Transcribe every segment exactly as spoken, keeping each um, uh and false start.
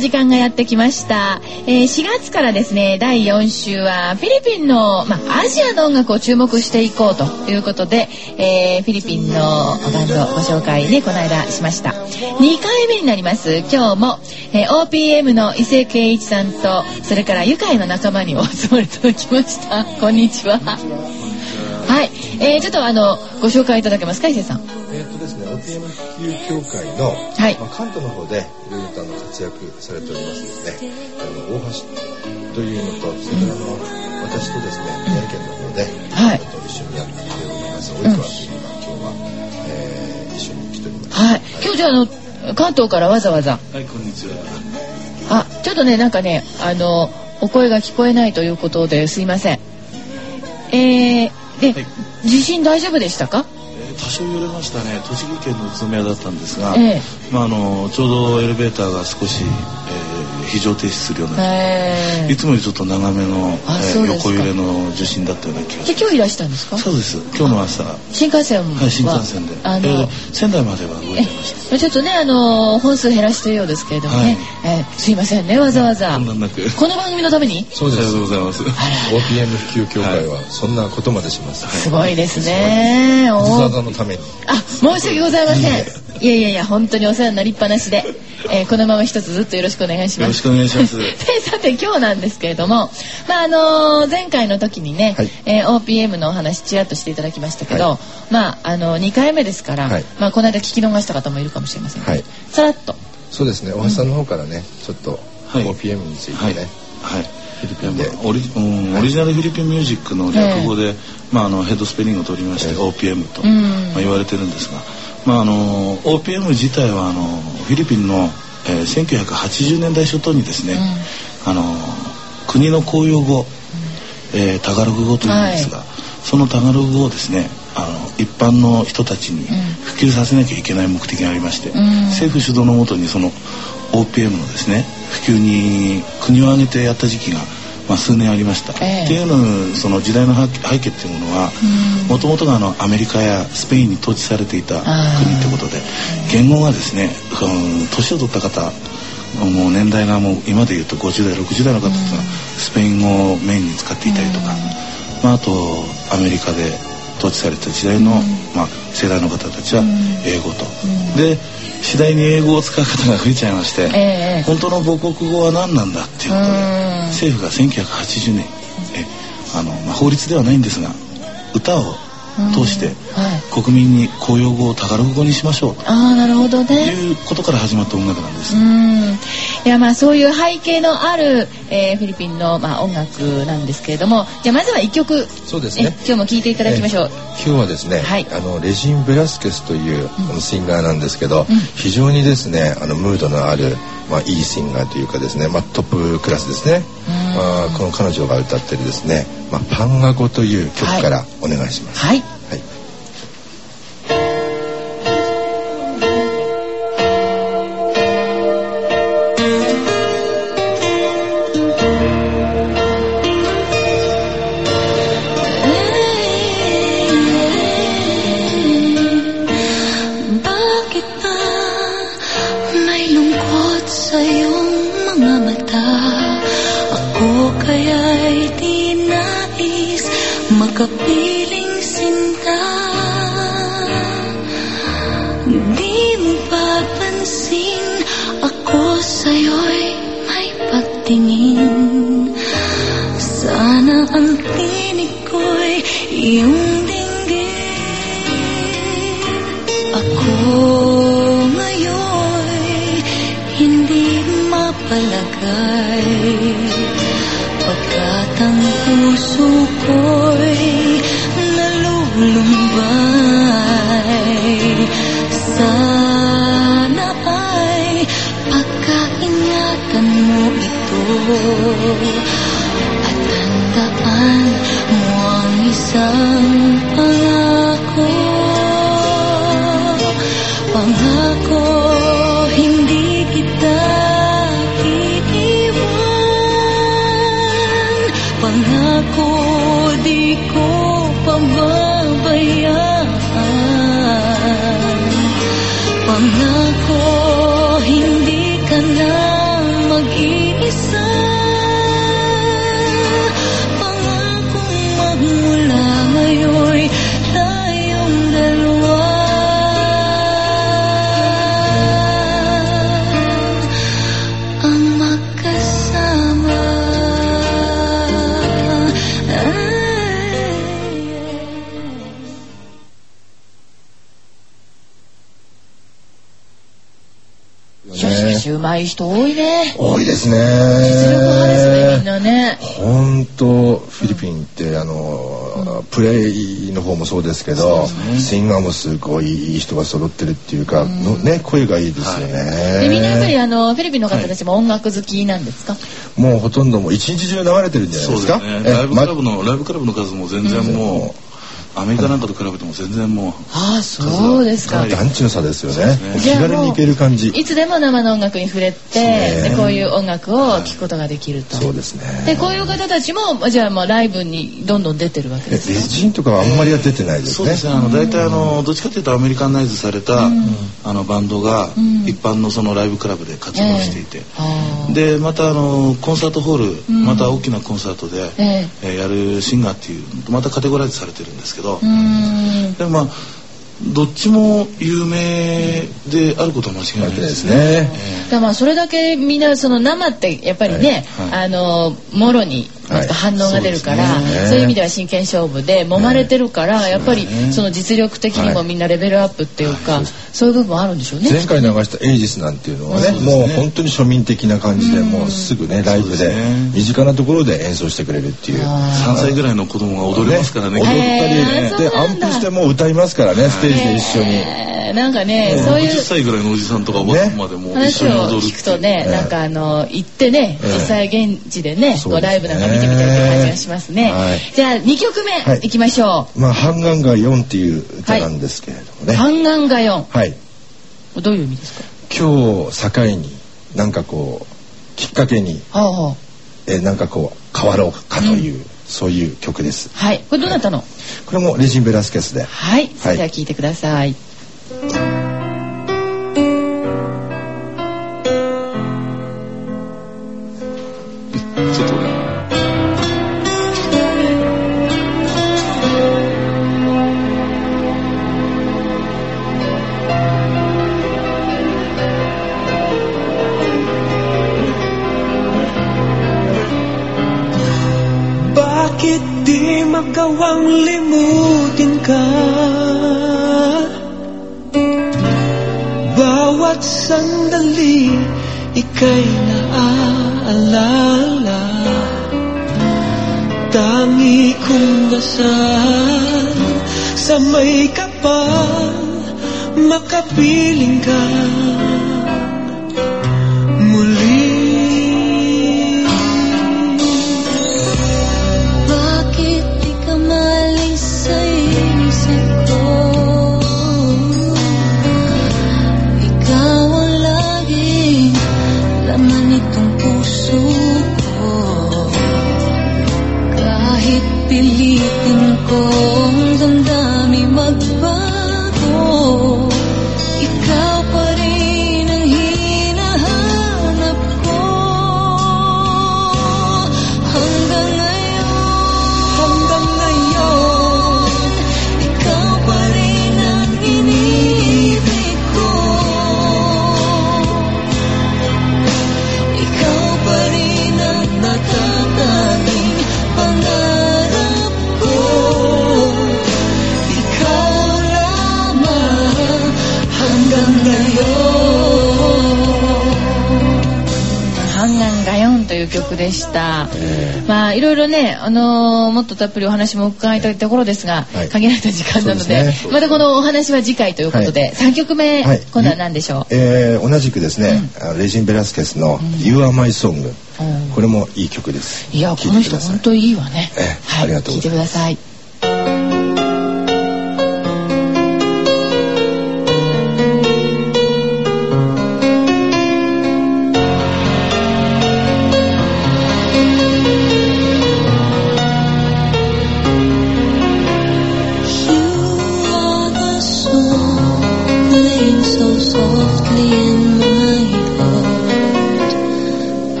時間がやってきました、えー、しがつからですねだいよん週はフィリピンの、まあ、アジアの音楽を注目していこうということで、えー、フィリピンのバンドご紹介ねこの間しました。にかいめになります。今日も、えー、オーピーエム の伊勢圭一さんとそれから愉快な仲間にお集まりいただきました。こんにちは。はい、えー、ちょっとあのご紹介いただけますか、伊勢さん。 えーとですね、オーピーエム 普及協会の、はいまあ、関東の方でいろいろとあの活躍されておりますですね、あの大橋というのと、それからあの、うん、私とですね、宮城県の方で、はい、一緒にやっております。及川というのが今日は、えー、一緒に来ております。はい、 今日じゃあ、あの関東からわざわざ。 はい、こんにちは。 あ、ちょっとね、なんかね、あのお声が聞こえないということですいません。えー、で、はい、地震大丈夫でしたか？ 多少揺れましたね。栃木県の宇都宮だったんですが、えーまあ、あのちょうどエレベーターが少し、えー、非常停止するような、えー、いつもよりちょっと長めの、えー、横揺れの地震だったような気がします。 今日いらしたんですか？ そうです。今日の朝新幹線は、 はい、新幹線であの、えー、仙台までは動いてました。 ちょっとね、あの本数減らしているようですけれどもね、はいえー、すいませんね、わざわざ、 うん、なくこの番組のために。 そうです。 ありがとうございます。 オーピーエム 普及協会はそんなことまでします、はい、 すごいですね。 わざわざのために。 あ、申し訳ございません。いやいやいや、本当にお世話になりっぱなしで、えー、このまま一つずっとよろしくお願いします。 よろしくお願いします。 で、さて今日なんですけれども、まああのー、前回の時にね、はいえー、オーピーエム のお話ちらっとしていただきましたけど、はい、まああのにかいめですから、はい、まあこの間聞き逃した方もいるかもしれません、はい、さらっと。 そうですね、大橋さんの方からね、うん、ちょっと オーピーエム についてね、はいはいはいフィリピンでオリ、うん、オリジナルフィリピンミュージックの略語で、えーまあ、あのヘッドスペリングを取りまして、えー、オーピーエム と、うんまあ、言われてるんですが、まあ、あの オーピーエム 自体はあのフィリピンの、えー、せんきゅうひゃくはちじゅうねんだい初頭にですね、うん、あの国の公用語、えー、タガログ語というんですが、はい、そのタガログ語をですねあの一般の人たちに普及させなきゃいけない目的がありまして、うん、政府主導のもとにその オーピーエム のですね普及に国を挙げてやった時期が、まあ、数年ありました、えー、っていうのその時代の背景っていうものはもともとがあのアメリカやスペインに統治されていた国ってことで言語がですね年を取った方もう年代がもう今でいうとごじゅうだいろくじゅうだいの方っていうのはスペイン語をメインに使っていたりとか、まあ、あとアメリカで統治された時代の、まあ、世代の方たちは英語とで次第に英語を使う方が増えちゃいまして、えー、本当の母国語は何なんだっていうことで政府がせんきゅうひゃくはちじゅうねんえあの、まあ、法律ではないんですが歌を通して、はい、国民に公用語をタガログ語にしましょうとあなるほど、ね、 いうことから始まった音楽なんです。 うんいやまあそういう背景のある、えー、フィリピンの、まあ、音楽なんですけれどもじゃあまずはいっきょくそうですね今日も聴いていただきましょう。 今日はですね、はい、あのレジン・ベラスケスという、うん、あのシンガーなんですけど、うん、非常にですねあのムードのある、まあ、いいシンガーというかですね、まあ、トップクラスですね、まあ、この彼女が歌ってるですね、まあ、パンガ語という曲からお願いします。 はい、はい Makapiling sinta Di mo papansin Ako sa'yo'y may pagtingin Sana ang tinig ko'y iyong dinggin Ako ngayon'y hindi mapalagay Pagkat ang puso ko'y nalulumbay Sana ay pagkaingatan mo ito At tandaan mo ang isang pangako Pangako hindi kita Pangako di ko pababayaan Pangako hindi ka na ジ上手い人多いね。 多いですね。 実力派ですね、みんなね。 本当フィリピンってあの、うん、プレイの方もそうですけど、ね、シンガーもすごいいい人が揃ってるっていうか、うん、のね、声がいいですよね。 はい、でみんなやっぱりあのフィリピンの方たちも音楽好きなんですか？はい、 もうほとんどもう一日中流れてるんじゃないですか。 そうですね。ライブクラブの、ま、ライブクラブの数も全然もう、うん、アメリカなんかと比べても全然もう、 ああそうですか。 団地の差ですよね。気軽に行ける感じ。 いつでも生の音楽に触れて、でこういう音楽を聴くことができると。 そうですね。 でこういう方たちもじゃあもうライブにどんどん出てるわけですか？ レジンとかはあんまりは出てないですね。 そうですね。あの大体あのどっちかというとアメリカンナイズされた、うん、あのバンドが一般のそのライブクラブで活動していて、えー、でまたあのコンサートホール、うん、また大きなコンサートで、えーえー、やるシンガーっていうまたカテゴライズされてるんですけど。うんでまあどっちも有名であることは間違いないですね。 えー、だからまあそれだけみんなその生ってやっぱりね、はいはい、あのもろになんか反応が出るから、はい そうですね、そういう意味では真剣勝負で揉まれてるから、やっぱりその実力的にもみんなレベルアップっていうか、はい、そういう部分あるんでしょうね。 前回流したエイジスなんていうのはね、うん、もう本当に庶民的な感じで、うん、もうすぐねライブで身近なところで演奏してくれるっていう、 さんさいぐらいの子供が踊れますからね。 踊ったりでアンプしても歌いますからね、ステージで一緒に。 なんかね、そういうろくじゅっさいぐらいのおじさんとかおばさんまでも一緒に踊るっていう。 話を聞くとね、なんかあの行ってね、実際現地でね、こうライブなんか見てみたいって感じがしますね。じゃあにきょくめいきましょう。 まあハンガンガヨンっていう歌なんですけれどもね。 ハンガンガヨン。 はい。 どういう意味ですか？ 今日境になんかこうきっかけに、はあはあ、えなんかこう変わろうかという、うん、そういう曲です。 はい。これどなたの？はい、 これもレジンベラスケスで。 はい。それでは聞いてください。 Magawang limutin ka, bawat sandali ika'y naaalala. Tangi kong dasal sa may kapal makapiling ka muli. Pilitin kong damdami magbago, ikaw pa rin ang hinahanap ko. Hanggang ngayon, hanggang ngayon, ikaw pa rin ang iniibig ko. Ikaw pa rin ang natatanging pangarap ko. Ikaw lamang hanggang ngayon. Hanggang ngayonという曲でした。まあいろいろね、あのー、もっとたっぷりお話も伺いたいところですが、はい、限られた時間なので、ね、またこのお話は次回ということで、はい、さんきょくめ、はい、今度は何でしょう？ えー、同じくですね、うん、レジンベラスケスの You Are My Song、うん、これもいい曲です。 いや、この人本当にいいわね。 えー、はい、ありがとうございます。聞いてください。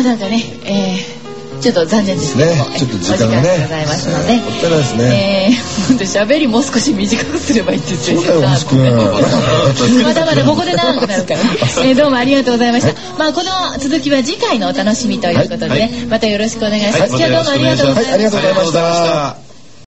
なんかね、えーちょっと残念ですけども、 ね、ちょっと時間がね、 ございますので、 もったいないですね。 えー、本当喋りもう少し短くすればいいって言ってそうだよ、星君。 まだまだここで長くなるから、ね、えー、どうもありがとうございました。まあこの続きは次回のお楽しみということでね、はい、またよろしくお願いします。今日はどうもありがとうございました。 はい、ありがとうございました。